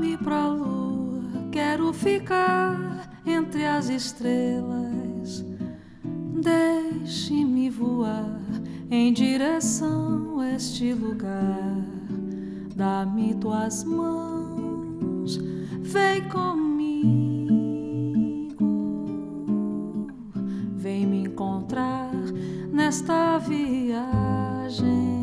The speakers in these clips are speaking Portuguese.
Leva-me pra lua, quero ficar entre as estrelas. Deixe-me voar em direção a este lugar. Dá-me tuas mãos, vem comigo. Vem me encontrar nesta viagem.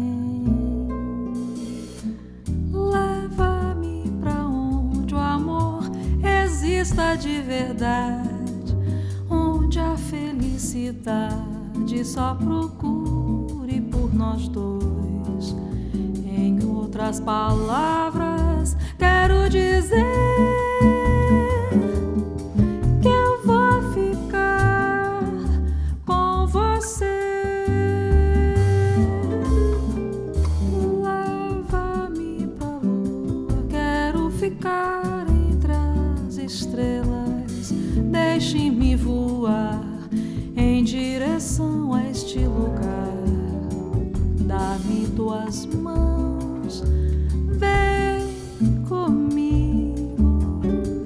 Leva-me pra onde o amor exista de verdade, onde a felicidade só procure por nós dois. Em outras palavras, quero dizer que eu vou ficar com você. Leva-me pra lua, quero ficar entre as estrelas. Deixe-me voar em direção a este lugar. Dá-me tuas mãos, vem comigo.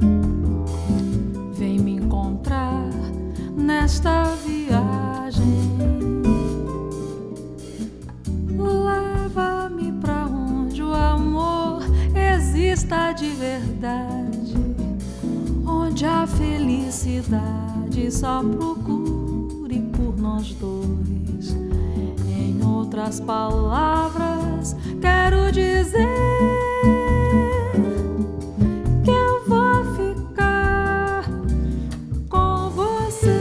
Vem me encontrar nesta viagem. Leva-me pra onde o amor exista de verdade, onde a felicidade só procure por nós dois. Em outras palavras, quero dizer que eu vou ficar com você.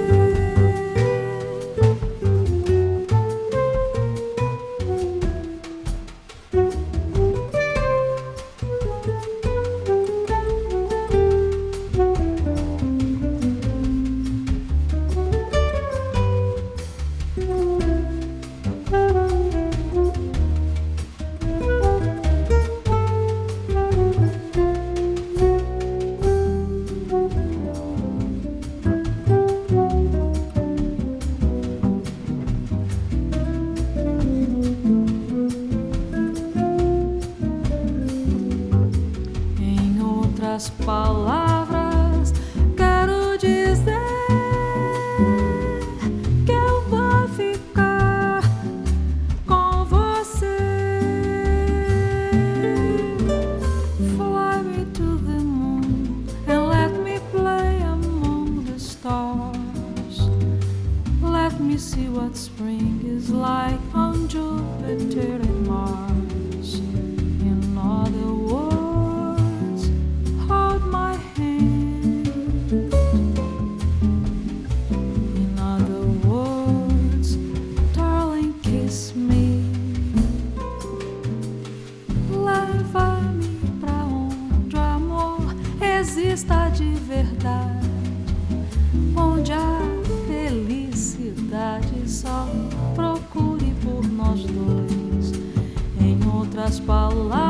As palavras, quero dizer que eu vou ficar com você. Fly me to the moon and let me play among the stars. Let me see what spring is like on Jupiter and Mars. In other words, hold my hand. In other words, darling, kiss me. Leva-me pra onde o amor exista de verdade, onde a felicidade só procure por nós dois. Em outras palavras,